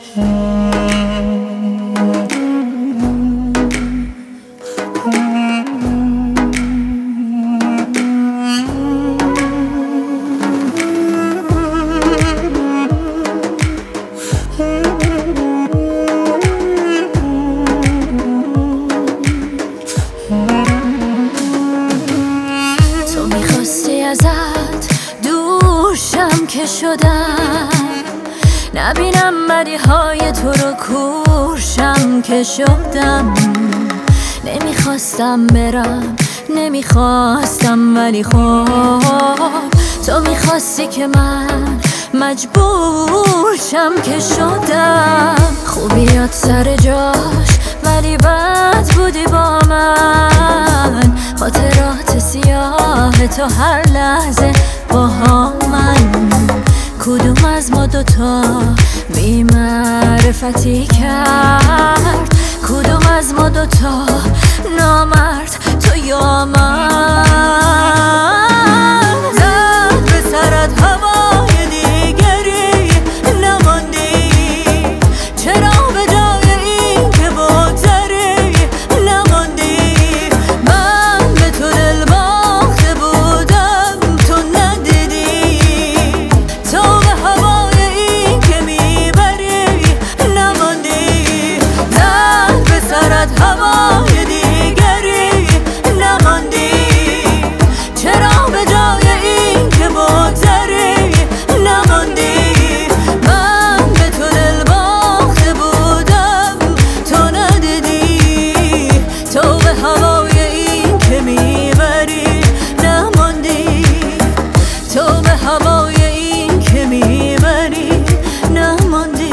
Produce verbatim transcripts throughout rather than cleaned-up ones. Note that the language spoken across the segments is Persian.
تو میخواستی ازت دوشم که شدم، نبینم بدیهای تو رو کورشم که شدم. نمیخواستم برم، نمیخواستم، ولی خب تو میخواستی که من مجبورشم که شدم. خوبیات سر جاش ولی بد بودی با من، خاطرات سیاه تو هر لحظه با من. کدوم از ما دوتا بی معرفتی کرد؟ کدوم از ما دوتا نامرد، تو یا من؟ زد به سرت هوای دیگری نماندی، چرا به جای این که بگذری نماندی؟ من به تو دل باخته بودم تو ندیدی، تو به هوای این که میبری نماندی. زد به سرت هوای دیگری نماندی، چرا به جای این که بگذری نماندی؟ من به تو دل باخته بودم تو ندیدی، تو به هوای این که میبری نماندی، تو به هوای این که میبری نماندی.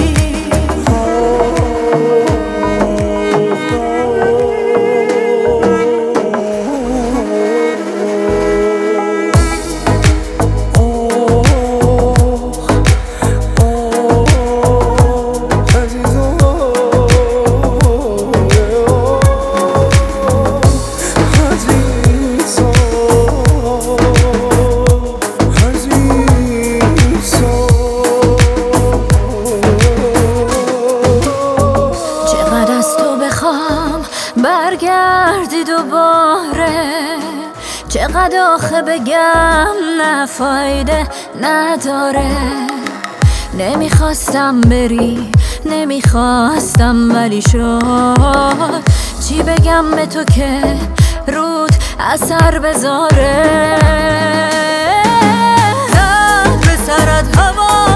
برگردی دوباره، چقدر آخه بگم نه فایده نداره. نمیخواستم بری، نمیخواستم، ولی شد. چی بگم به تو که رود اثر بذاره؟ زد به سرت هوا